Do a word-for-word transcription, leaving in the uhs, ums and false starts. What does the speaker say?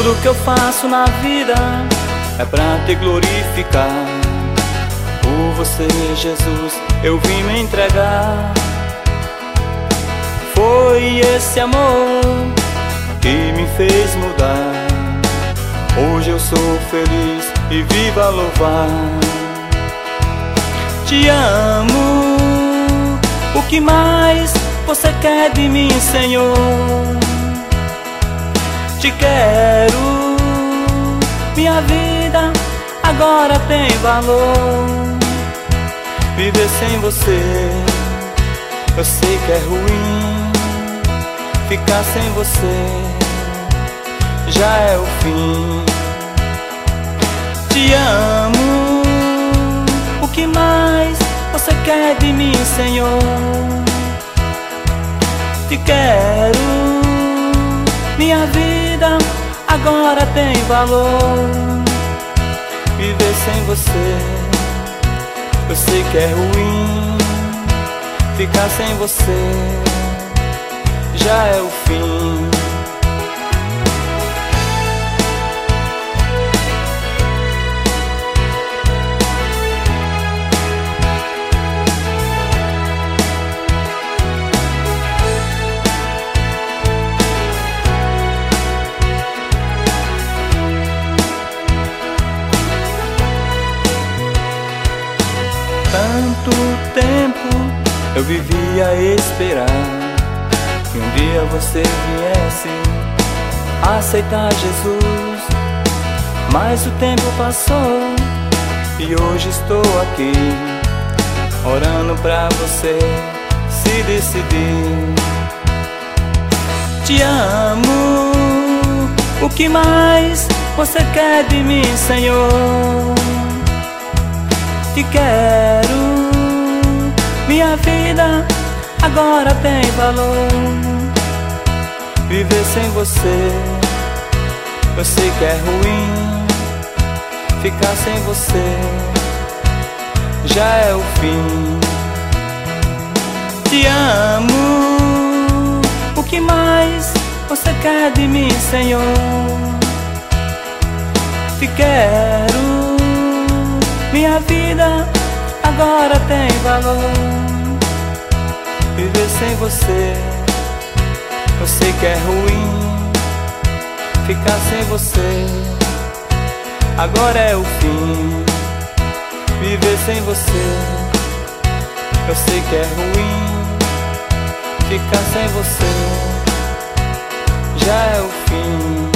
Tudo que eu faço na vida é pra te glorificar. Por você, Jesus, eu vim me entregar. Foi esse amor que me fez mudar. Hoje eu sou feliz e vivo a louvar. Te amo, o que mais você quer de mim, Senhor? Te quero, minha vida agora tem valor. Viver sem você, eu sei que é ruim. Ficar sem você já é o fim. Te amo, o que mais você quer de mim, Senhor? Te quero, minha vida agora tem valor. Viver sem você, eu sei que é ruim. Ficar sem você já é o fim. Tanto tempo eu vivi a esperar que um dia você viesse aceitar Jesus. Mas o tempo passou e hoje estou aqui orando pra você se decidir. Te amo, o que mais você quer de mim, Senhor? Te quero, minha vida agora tem valor. Viver sem você, eu sei que é ruim. Ficar sem você já é o fim. Te amo, o que mais você quer de mim, Senhor? Te quero, minha vida agora tem valor. Viver sem você, eu sei que é ruim. Ficar sem você agora é o fim. Viver sem você, eu sei que é ruim. Ficar sem você já é o fim.